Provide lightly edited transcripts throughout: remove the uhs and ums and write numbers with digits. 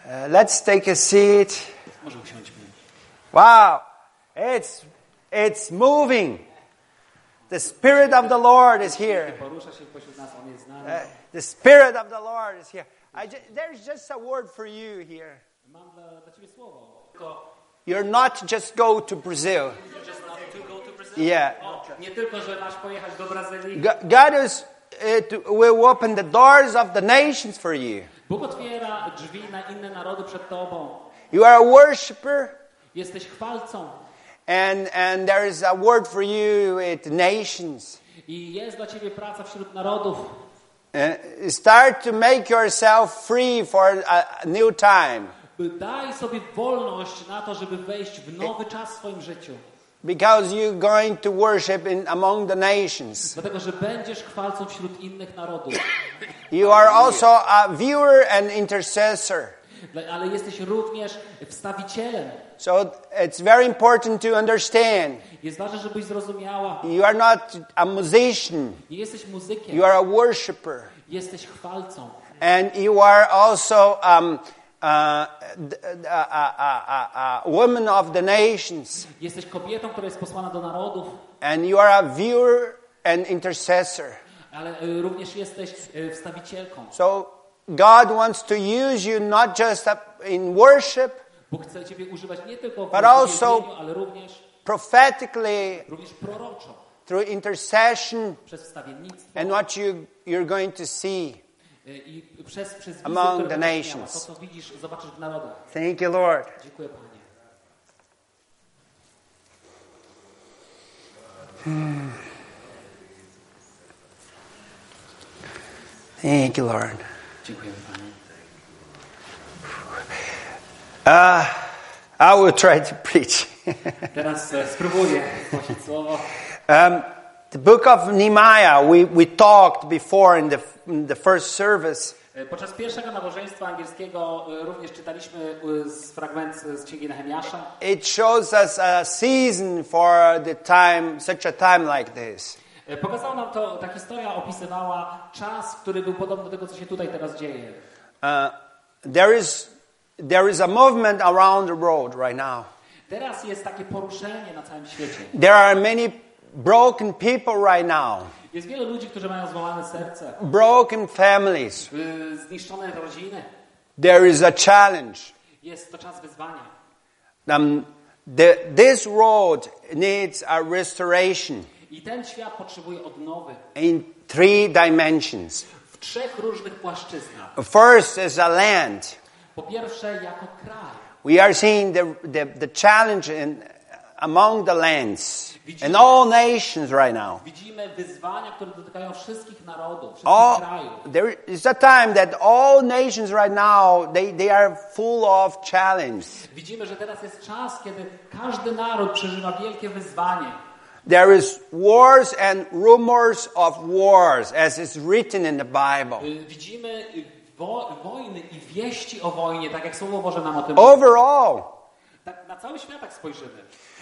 Let's take a seat. Może usiądźmy. Wow, it's moving. The Spirit of the Lord is here. Porusza się pośród nas, on jest z nami. The Spirit of the Lord is here. There's just a word for you here. Mam dla ciebie słowo. You're not just go to Brazil. Just not to go to Brazil. Yeah. Nie tylko, że masz pojechać do Brazylii. God will open the doors of the nations for you. Bóg otwiera drzwi na inne narody przed tobą. You are a worshiper. Jesteś chwalcą. And there is a word for you with the nations. I jest dla ciebie praca wśród narodów. Start to make yourself free for a new time. Daj sobie wolność na to, żeby wejść w nowy czas w swoim życiu. Because you're going to worship among the nations. Dlatego, że będziesz chwalcą wśród innych narodów. You are also a viewer and intercessor. Ale jesteś również wstawicielem. So it's very important to understand. Jest ważne, żebyś zrozumiała. You are not a musician. Nie jesteś muzykiem. You are a worshiper. Jesteś chwalcą. And you are also a woman of the nations. Jesteś kobietą, która jest posłana do narodów. And you are a viewer and intercessor. Ale również jesteś wstawicielką. So God wants to use you not just in worship, Bóg chce ciebie używać nie tylko w but also uwielbieniu, ale również proroczo, through intercession, przez wstawiennictwo and what you're going to see i przez wizję, among które the będziesz miała. nations. To, co widzisz, zobaczysz w narodach. Thank you, Lord. Dziękuję, Panie. Thank you, Lord. Dziękuję, Panie. I will try to preach. Teraz spróbuję głosić słowo. The book of Nehemiah, we talked before in the first service. Podczas pierwszego nabożeństwa angielskiego również czytaliśmy fragment z Księgi Nehemiasza. It shows us a season for the time, such a time like this. Pokazała nam to, ta historia opisywała czas, który był podobny do tego, co się tutaj teraz dzieje. There is a movement around the world right now. Teraz jest takie poruszenie na całym świecie. There are many broken people right now. Jest wiele ludzi, którzy mają złamane serce. Broken families. Zniszczone rodziny. There is a challenge. Jest to czas wyzwania. This world needs a restoration. I ten świat potrzebuje odnowy. In 3 dimensions. W 3 różnych płaszczyznach. First is a land. Po pierwsze, jako kraj. We are seeing the challenge among the lands. In all nations right now. Widzimy wyzwania, które dotykają wszystkich narodów, wszystkich krajów. There is a time that all nations right now they are full of challenge. Widzimy, że teraz jest czas, kiedy każdy naród przeżywa wielkie wyzwanie. There is wars and rumors of wars, as is written in the Bible. Widzimy wojny i wieści o wojnie, tak jak Słowo Boże nam o tym mówi. Overall, Tak na cały świat tak spojrzymy.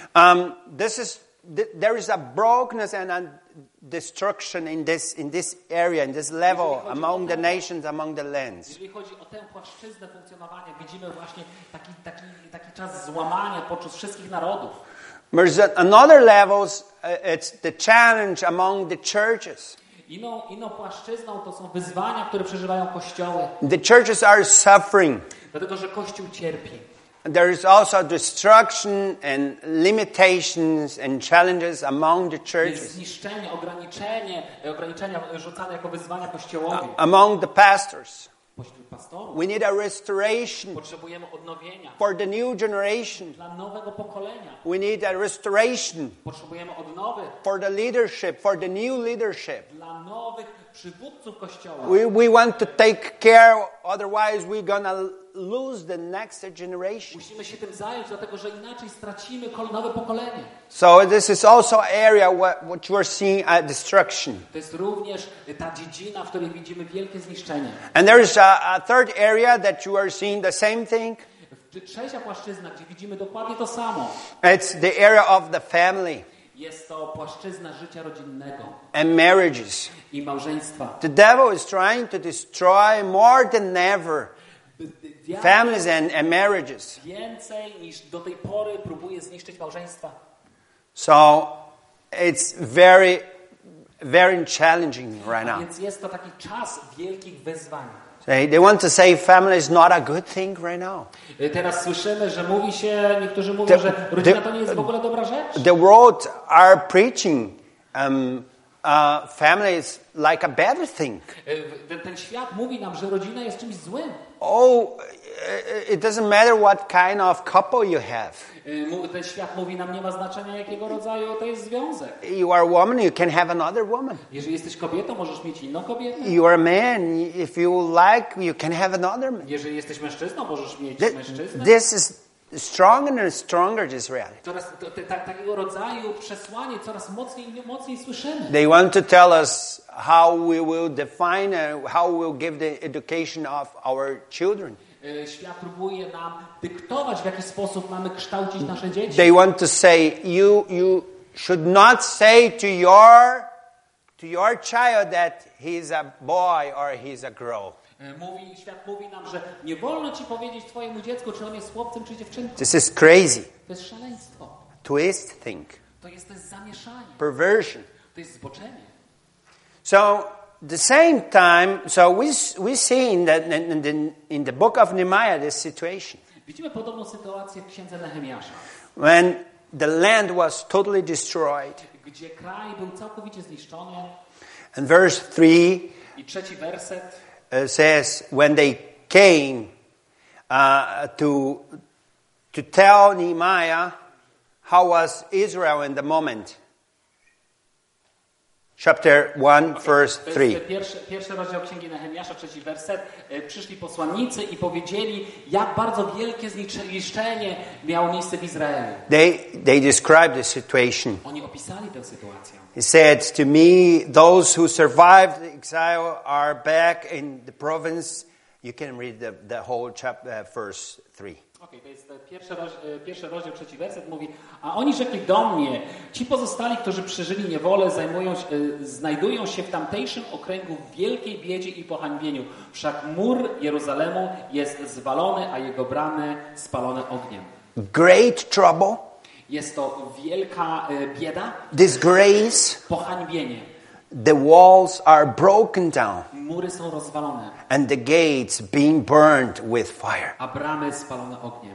There is a brokenness and a destruction in this area, in this level, among the nations, among the lands. Jeżeli chodzi o tę płaszczyznę funkcjonowania, widzimy właśnie taki czas złamania poczut wszystkich narodów. There's another levels. It's the challenge among the churches. Inną płaszczyzną to są wyzwania, które przeżywają kościoły. The churches are suffering. Dlatego, że Kościół cierpi. There is also destruction and limitations and challenges among the Jest churches. zniszczenie, ograniczenia rzucane jako wyzwania Kościołowi. Among the pastors. Pośród pastorów. We need a restoration Potrzebujemy odnowienia. for the new generation. Dla nowego pokolenia. We need a restoration Potrzebujemy odnowy. for the leadership, for the new leadership. Dla nowych przywódców Kościoła. We want to take care, otherwise we're gonna lose the next generation. Musimy się tym zająć, dlatego że inaczej stracimy nowe pokolenie. So this is also area what you are seeing a destruction. To jest również ta dziedzina, w której widzimy wielkie zniszczenie. And there is a third area that you are seeing the same thing. Trzecia płaszczyzna, gdzie widzimy dokładnie to samo. It's the area of the family. Jest to płaszczyzna życia rodzinnego and marriages. i małżeństwa. The devil is trying to destroy more than ever families and marriages. Więcej niż do tej pory próbuje zniszczyć małżeństwa. So it's very, very challenging right now. Więc jest to taki czas wielkich wyzwań. They want to say family is not a good thing right now. Teraz słyszymy, że mówi się, niektórzy mówią, że rodzina to nie jest w ogóle dobra rzecz. The world are preaching family is like a better thing. Ten świat mówi nam, że rodzina jest czymś złym. Oh, it doesn't matter what kind of couple you have. Ten świat mówi nam, nie ma znaczenia, jakiego rodzaju to jest związek. You are a woman, you can have another woman. Jeżeli jesteś kobietą, możesz mieć inną kobietę. You are a man, if you like, you can have another man. Jeżeli jesteś mężczyzną, możesz mieć mężczyznę. This is stronger and stronger, this reality. Coraz takiego rodzaju przesłanie coraz mocniej i mocniej słyszymy. They want to tell us how we will define, how we will give the education of our children. Świat próbuje nam dyktować, w jaki sposób mamy kształcić nasze dzieci. They want to say you should not say to your child that he's a boy or he's a girl. Świat mówi nam, że nie wolno ci powiedzieć twojemu dziecku, czy on jest chłopcem, czy dziewczynką. This is crazy. To jest szaleństwo. Twist thing. To jest zamieszanie. Perversion. To jest zboczenie. So the same time, so we see in the book of Nehemiah this situation. Widzimy podobną sytuację w księdze Nehemiasza. When the land was totally destroyed. Gdzie kraj był całkowicie zniszczony. And verse 3 i 3 werset says when they came to tell Nehemiah how was Israel in the moment. Chapter 1, verse 3. Pierwszy rozdział Księgi Nehemiasza, 3 werset. Przyszli posłannicy i powiedzieli, jak bardzo wielkie zniszczenie miało miejsce w Izraelu. They described the situation. Oni opisali tę sytuację. He said to me, those who survived the exile are back in the province. You can read the whole chapter, verse 3. Okay, to jest pierwszy rozdział, 3 werset mówi, a oni rzekli do mnie, ci pozostali, którzy przeżyli niewolę, znajdują się w tamtejszym okręgu w wielkiej biedzie i pohańbieniu. Wszak mur Jeruzalemu jest zwalony, a jego bramy spalone ogniem. Great trouble. Jest to wielka bieda. Disgrace. Pohańbienie. The walls are broken down. Mury są rozwalone. And the gates being burned with fire. A bramy spalone ogniem.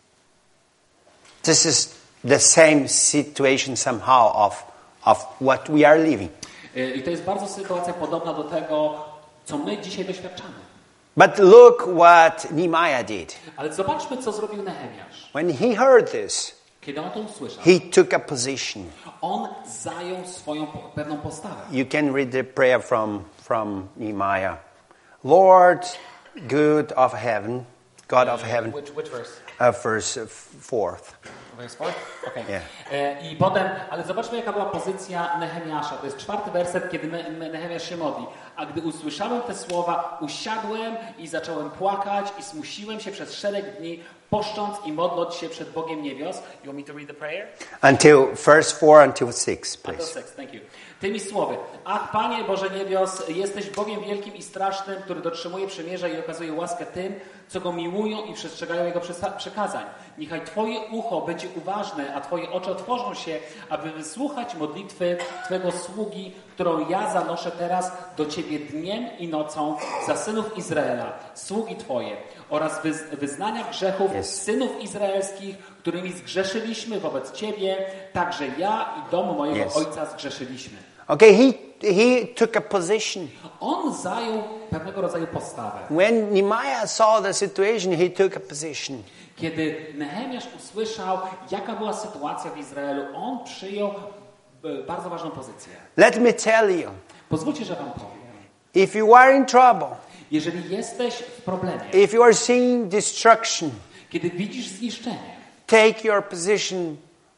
This is the same situation somehow of what we are living. I to jest bardzo sytuacja podobna do tego, co my dzisiaj doświadczamy. But look what Nehemiah did. Ale zobaczmy, co zrobił Nehemiasz. When he heard this, kiedy on to usłyszał, he took a position. On zajął swoją pewną postawę. You can read the prayer from Nehemiah. Lord, God of heaven. Which verse? Verse 4. Verse 4? Okay. Yeah. I potem, ale zobaczmy, jaka była pozycja Nehemiasza. To jest 4 werset, kiedy Nehemiasz się modli. A gdy usłyszałem te słowa, usiadłem i zacząłem płakać i smuciłem się przez szereg dni, poszcząc i modląc się przed Bogiem niebios. You want me to read the prayer? Until verse 4 until 6, please. Until 6, thank you. Tymi słowy. Ach, Panie Boże niebios, jesteś Bogiem wielkim i strasznym, który dotrzymuje przymierza i okazuje łaskę tym, co Go miłują i przestrzegają Jego przekazań. Niechaj Twoje ucho będzie uważne, a Twoje oczy otworzą się, aby wysłuchać modlitwy Twego sługi, którą ja zanoszę teraz do Ciebie dniem i nocą za synów Izraela, sługi Twoje, oraz wyznania grzechów synów izraelskich, którymi zgrzeszyliśmy wobec Ciebie, także ja i dom mojego ojca zgrzeszyliśmy. Okay, he took a position. On zajął pewnego rodzaju postawę. When Nehemiah saw the situation, he took a position. Kiedy Nehemiasz usłyszał, jaka była sytuacja w Izraelu, on przyjął bardzo ważną pozycję. Let me tell you. Pozwólcie, że wam powiem. If you are in trouble, jeżeli jesteś w problemie, if you are seeing destruction, kiedy widzisz zniszczenie, take your position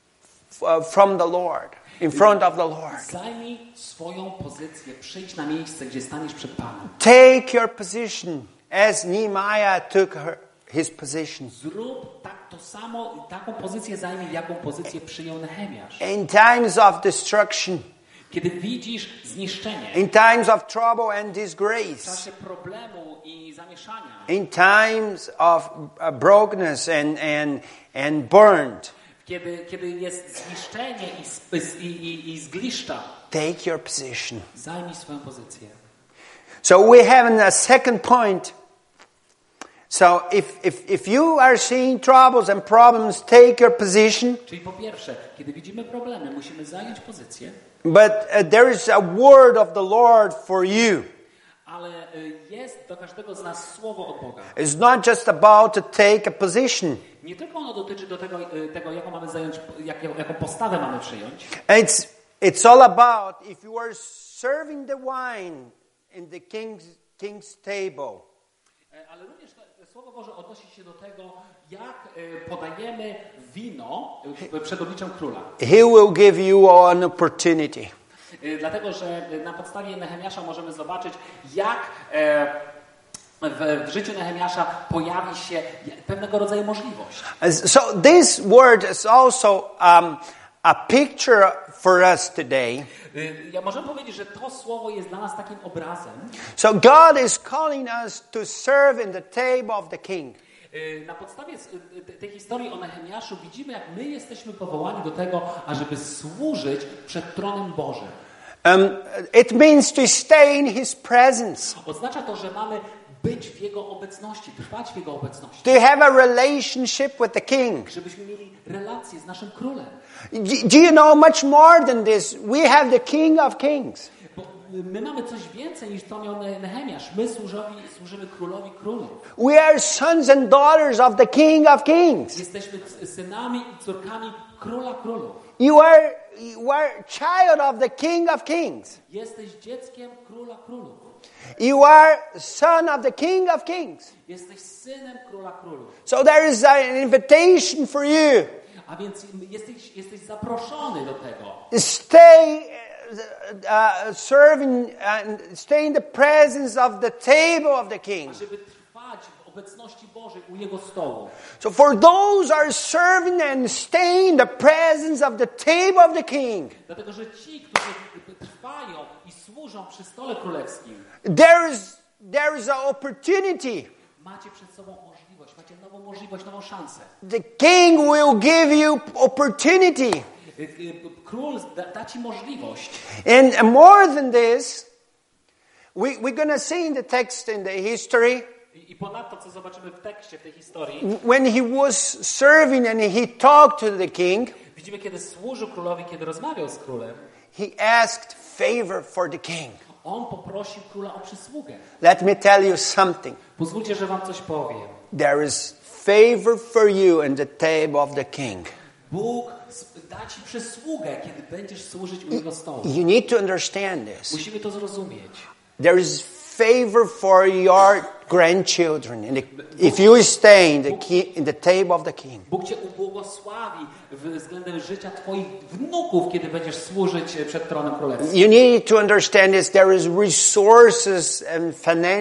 from the Lord, in front of the Lord. Zajmij swoją pozycję, przyjdź na miejsce, gdzie staniesz przed Panem. Take your position as Nehemiah took his position. Zrób to samo, taką pozycję zajmij, jaką pozycję przyjął Nehemiasz. In times of destruction, Kiedy widzisz zniszczenie, in times of trouble and w disgrace, czasie problemu i zamieszania, in times of brokenness and burned, kiedy jest zniszczenie i zgliszcza, take your position. zajmij swoją pozycję. So we have a second point. So if you are seeing troubles and problems, take your position. Czyli po pierwsze, kiedy widzimy problemy, musimy zająć pozycję, But there is a word of the Lord for you. ale jest do każdego z nas słowo od Boga. It's not just about to take a position. Nie tylko ono dotyczy do tego jaką mamy zająć, jaką postawę mamy przyjąć. It's all about if you are serving the wine in the king's table. Ale również Słowo Boże odnosi się do tego, jak podajemy wino przed obliczem króla. He will give you an opportunity. Dlatego, że na podstawie Nehemiasza możemy zobaczyć, jak w życiu Nehemiasza pojawi się pewnego rodzaju możliwość. So this word is also a picture for us today. Ja możemy powiedzieć, że to słowo jest dla nas takim obrazem. So God is calling us to serve in the table of the king. Na podstawie tej historii o Nehemiaszu widzimy, jak my jesteśmy powołani do tego, ażeby służyć przed tronem Bożym. It means to stay in His presence. Oznacza to, że mamy być w Jego obecności, trwać w Jego obecności. To have a relationship with the king. Żebyśmy mieli relację z naszym królem. Do you know much more than this? We have the King of Kings. Bo my mamy coś więcej niż to miał Nehemiasz. My służymy królowi królów. We are sons and daughters of the King of Kings. Jesteśmy synami i córkami króla królów. You are child of the King of Kings. Jesteś dzieckiem króla królów. You are son of the King of Kings. Jesteś synem króla królów. So there is an invitation for you. A więc jesteś zaproszony do tego. Stay serving and stay in the presence of the table of the king. Żeby trwać w obecności Bożej u Jego stołu. So for those who are serving and stay in the presence of the table of the king, Dlatego, że ci, którzy trwają i służą przy stole królewskim, there is an opportunity. macie przed sobą możliwość, macie nową możliwość, nową szansę. The king will give you opportunity. Król da ci możliwość. And more than this, we're going to see in the text, in the history, I ponadto, co zobaczymy w tekście, w tej historii, when he was serving and he talked to the king, widzimy, kiedy służył królowi, kiedy rozmawiał z królem, he asked favor for the king. on poprosił króla o przysługę. Let me tell you something. Pozwólcie, że wam coś powiem. There is favor for you in the table of the king. Bóg da ci przysługę, kiedy będziesz służyć u Jego stołu. You need to understand this. Musimy to zrozumieć. There is favor for your grandchildren if you stay in the table of the king. Bóg cię ubłogosławi względem życia twoich wnuków, kiedy będziesz służyć przed tronem królewskim. You need to understand this. There is resources and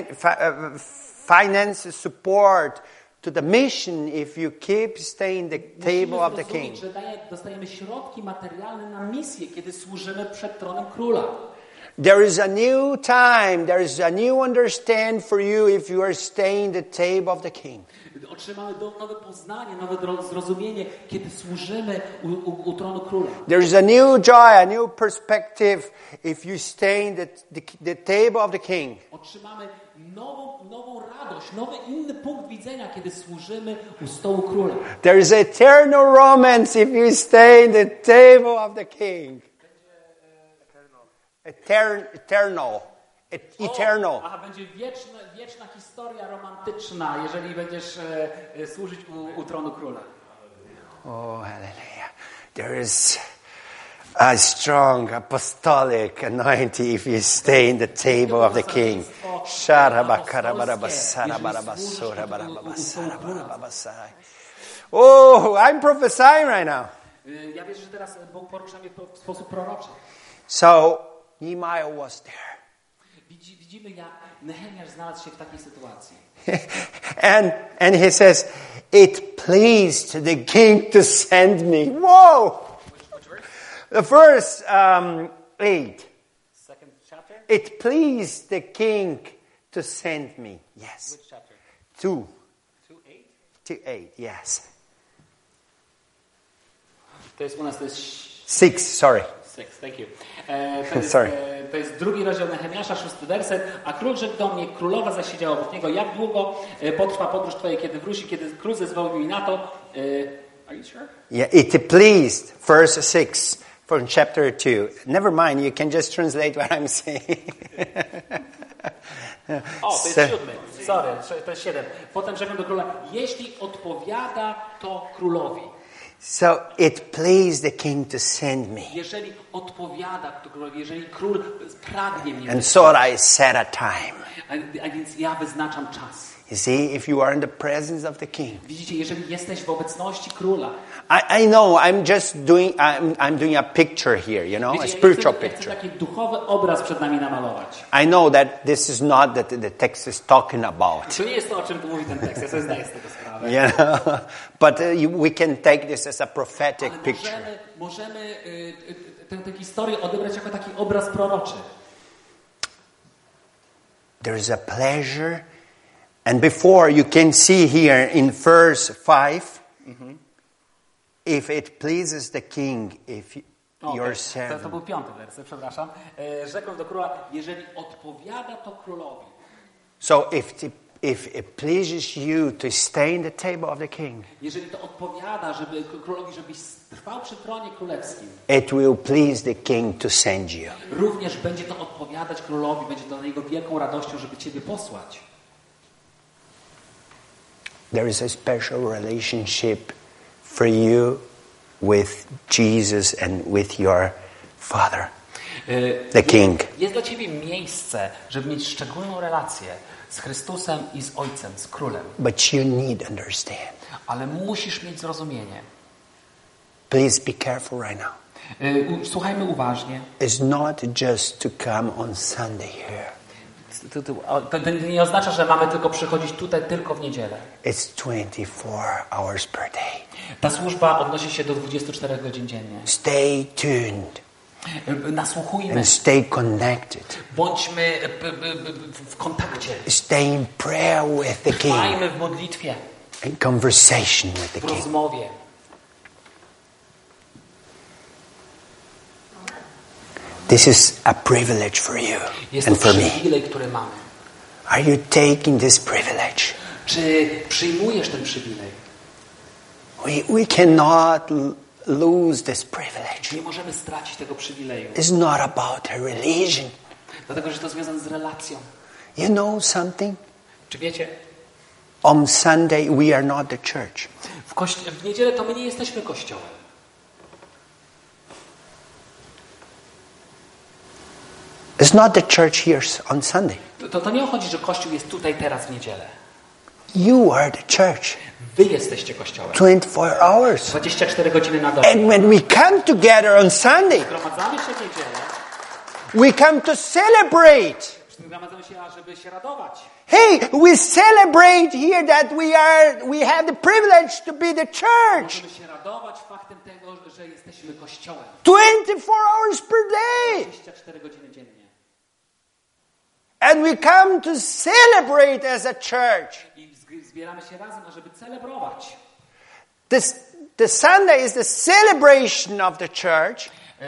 finance support to the mission if you keep staying the table of the king. Musimy zrozumieć, że dostajemy środki materialne na misję, kiedy służymy przed tronem króla. There is a new time, there is a new understand for you if you are staying the table of the king. Otrzymamy nowe poznanie, nowe zrozumienie, kiedy służymy u tronu króla. There is a new joy, a new perspective if you stay in the table of the king. Otrzymamy nową radość, nowy inny punkt widzenia, kiedy służymy u stołu króla. There is eternal romance if you stay in the table of the king. Eternal. Aha, będzie wieczna historia romantyczna, jeżeli będziesz służyć u tronu króla. Oh, hallelujah. There is a strong apostolic anointing if you stay in the table of the king. Oh, I'm prophesying right now. Ja wierzę, że teraz Bóg porusza mnie w sposób proroczy. So, Nehemiah was there. Widzimy, jak Nehemiasz znalazł się w takiej sytuacji. and he says, it pleased the king to send me. Whoa! The verse 8. Second chapter? It pleased the king to send me. Yes. Which chapter? 2. 2:8? To 8, yes. To jest u nas, to jest 6, sorry. 6, thank you. Sorry. To jest 2 rozdział Nehemiasza, 6 werset. A król rzekł do mnie, królowa zaś siedziała obok niego, jak długo potrwa podróż twoja, kiedy wróci, kiedy król zezwolił mi na to. Are you sure? Yeah, it pleased, verse 6 from chapter 2. Never mind, you can just translate what I'm saying. O, to jest 7. Sorry, to jest 7. Potem rzekł do króla, jeśli odpowiada to królowi. So it pleased the king to send me. Jeżeli odpowiada to królowi, jeżeli król pragnie mnie. And so I set a time. A więc ja wyznaczam czas. You see, if you are in the presence of the king. Widzicie, jeżeli jesteś w obecności króla. I know, I'm doing a picture here, you know, Wiecie, a spiritual ja chcę picture. taki duchowy obraz przed nami namalować. I know that this is not that the text is talking about. To nie jest to, o czym tu mówi ten tekst, ja sobie zdaję z tego sprawę. You know, but we can take this as a prophetic Ale picture. możemy tę historię odebrać jako taki obraz proroczy. There is a pleasure, and before you can see here in verse 5, if it pleases the king, if your To servant. był 5 werset, przepraszam. Rzekł do króla, jeżeli odpowiada to królowi. So if it pleases you to stay in the table of the king, Jeżeli to odpowiada królowi, żebyś trwał przy tronie królewskim, it will please the king to send you. również będzie to odpowiadać królowi, będzie to dla niego wielką radością, żeby ciebie posłać. There is a special relationship for you with Jesus and with your Father, the King. Jest dla ciebie miejsce, żeby mieć szczególną relację z Chrystusem i z Ojcem, z Królem. But you need understand. Ale musisz mieć zrozumienie. Please be careful right now. Słuchajmy uważnie. It's not just to come on Sunday here. To nie oznacza, że mamy tylko przychodzić tutaj tylko w niedzielę. It's 24 hours per day. Ta służba odnosi się do 24 godzin dziennie. Stay tuned Nasłuchujmy. and stay connected. Bądźmy w kontakcie. Stay in prayer with the King. Trwajmy w modlitwie, In conversation with the w King. rozmowie. This is a privilege for you Jest and to for me. przywilej, który mamy. Are you taking this privilege? Czy przyjmujesz ten przywilej? We cannot lose this privilege. Nie możemy stracić tego przywileju. It's not about a religion. Dlatego, że to związane z relacją. You know something? Czy wiecie, On Sunday we are not the church. w niedzielę to my nie jesteśmy kościołem. It's not the church here on Sunday. To nie chodzi, że Kościół jest tutaj teraz w niedzielę. You are the church. Wy jesteście Kościołem. 24 hours. 24 godziny na dobę. And when we come together on Sunday, Zgromadzamy się w niedzielę. we come to celebrate. Zgromadzamy się, żeby się radować. Hey, we celebrate here that we have the privilege to be the church. Możemy się radować faktem tego, że jesteśmy Kościołem. 24 hours per day. 24 godziny dziennie. And we come to celebrate as a church. I zbieramy się razem, ażeby celebrować. The Sunday is the celebration of the church.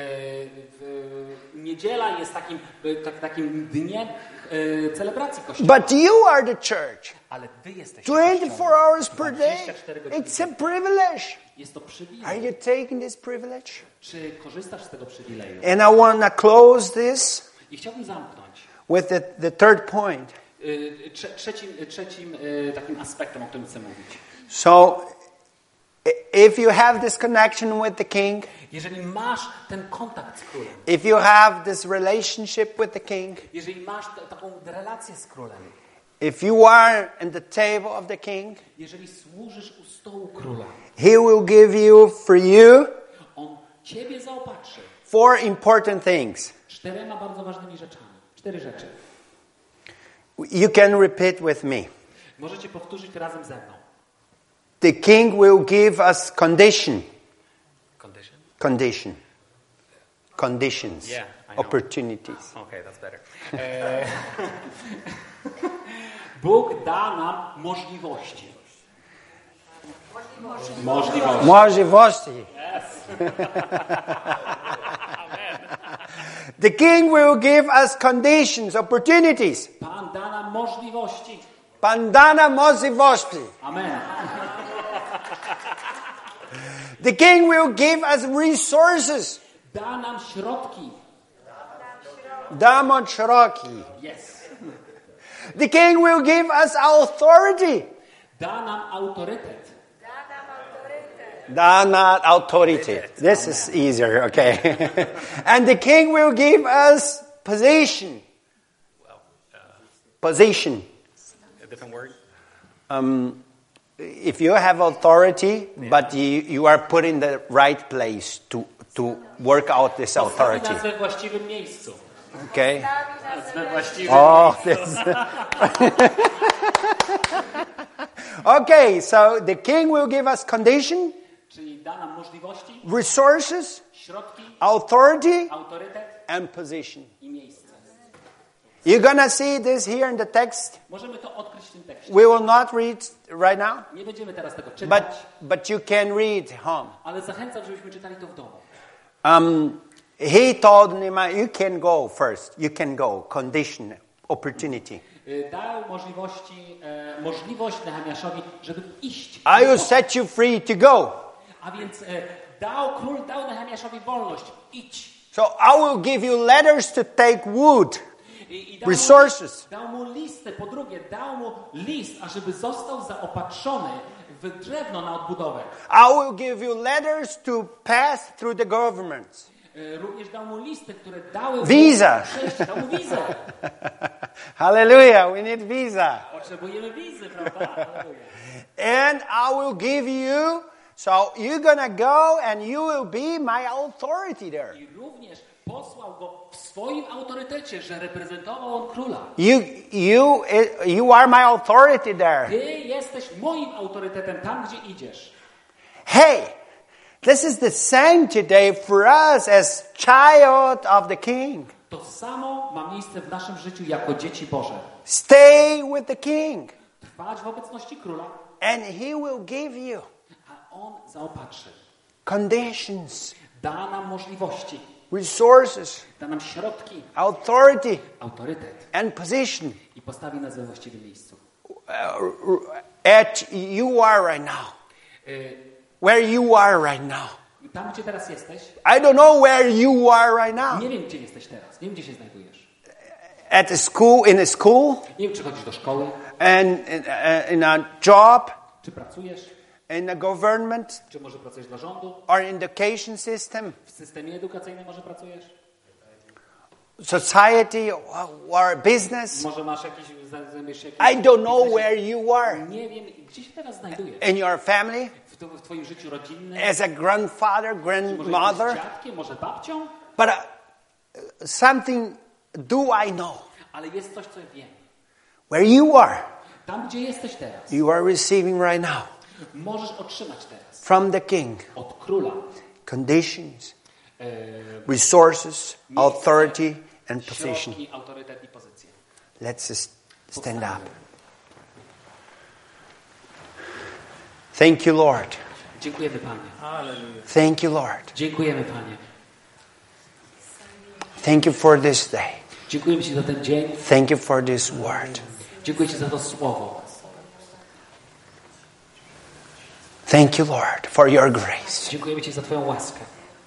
Niedziela jest takim dniem celebracji Kościoła. But you are the church. Ale wy jesteście 24 Kościołem. hours per day. 24 godziny It's a dziennie. privilege. Jest to przywilej. Are you taking this privilege? Czy korzystasz z tego przywileju? And I want to close this I chciałbym zamknąć with the third point. trzecim takim aspektem, o którym chcę mówić. So, if you have this connection with the King, Jeżeli masz ten kontakt z królem, if you have this relationship with the King, jeżeli masz taką relację z królem, if you are in the table of the King, jeżeli służysz u stołu króla, He will give you for you on ciebie zaopatrzy 4 important things. 4 bardzo ważnymi rzeczami. 4 rzeczy. You can repeat with me. Możecie powtórzyć razem ze mną. The King will give us condition. Condition. Condition. Conditions. Yeah, I know. Opportunities. Okay, that's better. Bóg da nam możliwości. Możliwości. Możliwości. Yes. The king will give us conditions, opportunities. Pan da nam możliwości. Pan da nam możliwości. Amen. The king will give us resources. Da nam środki. Da nam środki. Yes. The king will give us authority. Da nam autorytet. Da nam authority. This is easier, okay. And the king will give us position. Position. A different word? If you have authority, but you are put in the right place to work out this authority. Postawi nas we właściwym miejscu. Okay? We właściwym Oh, miejscu. this. Okay, so the king will give us condition, Czyli da nam możliwości, resources, środki, authority, autorytet and position. i miejsce. You're gonna see this here in the text. Możemy to odkryć w tym tekście. We will not read right now, Nie będziemy teraz tego czytać, but you can read home. ale zachęcam, żebyśmy czytali to w domu. He told Nehemiah, you can go first. You can go. Condition, opportunity. Dał możliwość Nehemiaszowi, żeby iść. I will set you free to go. A więc król dał Nehemiaszowi wolność. Idź. So I will give you letters to take wood, I dał resources. Dał mu listę, po drugie dał mu list, ażeby został zaopatrzony w drewno na odbudowę. I will give you letters to pass through the governments. Również dał mu listy, które dały Visa. przejście. Dał mu wizę. Hallelujah, we need visa. Potrzebujemy wizy, prawda? Halleluja. And I will give you, so you're gonna go and you will be my authority there. I również posłał go w swoim autorytecie, że reprezentował on króla. You are my authority there. Ty jesteś moim autorytetem tam, gdzie idziesz. Hey, this is the same today for us as child of the King. To samo ma miejsce w naszym życiu jako dzieci Boże. Stay with the King Trwać w obecności króla, and he will give you a on zaopatrzy. conditions, Da nam możliwości, resources, da nam środki, authority, autorytet and position i postawi nas we właściwym miejscu. at you are right now. Where you are right now. Tam, gdzie teraz jesteś, I don't know where you are right now. nie wiem, gdzie jesteś teraz, nie wiem, gdzie się znajdujesz. At a school, in a school, Nie wiem, czy chodzisz do szkoły, and in a job, czy pracujesz, in a government, czy może pracujesz dla rządu, or in education system, w systemie edukacyjnym może pracujesz, society, or business. może masz zajmujesz się I don't know where you are. Nie wiem, gdzie się teraz znajdujesz. In your family, W twoim życiu rodzinnym, as a grandfather, może jesteś grandmother. dziadkiem, może babcią, But something do I know. ale jest coś, co wiem. Where you are, Tam, gdzie jesteś teraz, you are receiving right now możesz otrzymać teraz from the King od króla conditions, resources, authority, and position. środki, autorytet i pozycję. Let's stand up. Thank you, Lord. Dziękujemy, Panie. Thank you, Lord. Dziękujemy, Panie. Thank you for this day. Dziękujemy Ci za ten dzień. Thank you for this word. Dziękuję Ci za to słowo. Thank you, Lord, for your grace. Dziękujemy Ci za Twoją łaskę.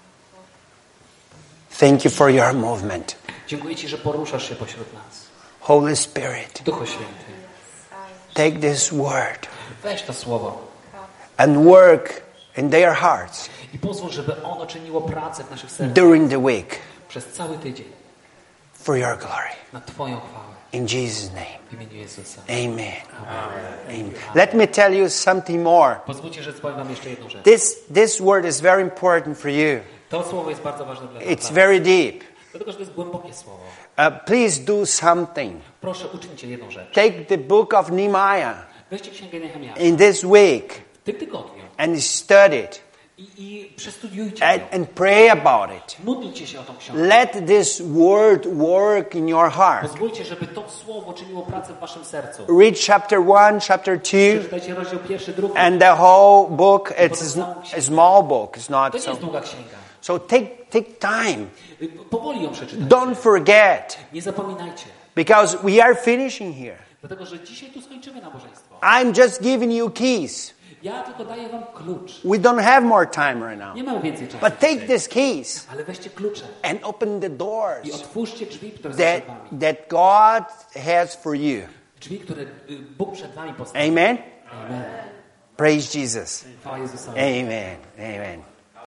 Thank you for your movement. Dziękuję Ci, że poruszasz się pośród nas. Holy Spirit, Duchu Święty, take this word weź to słowo and work in their hearts i pozwól, żeby ono czyniło pracę w naszych sercach during the week przez cały tydzień for your glory. na Twoją chwałę. In Jesus' name, W imieniu Jezusa. amen. Amen. Let me tell you something more. Pozwólcie, że powiem Wam jeszcze jedną rzecz. This word is very important for you. To słowo jest bardzo ważne dla It's nas. very deep. Dlatego, że to jest głębokie słowo. Please do something. Proszę, uczyńcie jedną rzecz. Take the book of Nehemiah Weźcie Księgę Nehemiasza in this week w tym tygodniu and study it I przestudiujcie ją. and pray about it. Módlcie się o tą książkę. Let this word work in your heart. Pozwólcie, żeby to słowo czyniło pracę w waszym sercu. Read chapter 1, chapter 2, Przeczytajcie rozdział 1, 2. and the whole book. It's a small book. It's To not nie so. jest długa księga. So take time. Powoli ją przeczytajcie. Don't forget, Nie zapominajcie. because we are finishing here. Dlatego, że dzisiaj tu skończymy nabożeństwo. I'm just giving you keys. Ja tylko daję wam klucz. We don't have more time right now. Nie mamy więcej czasu. But take dzisiaj. these keys Ale weźcie klucze and open the i doors otwórzcie drzwi, które są that, przed wami. that God has for you. Drzwi, które Bóg przed wami postawił. Amen. Amen. Praise Jesus. Chwała Jezusowi. Amen. Amen.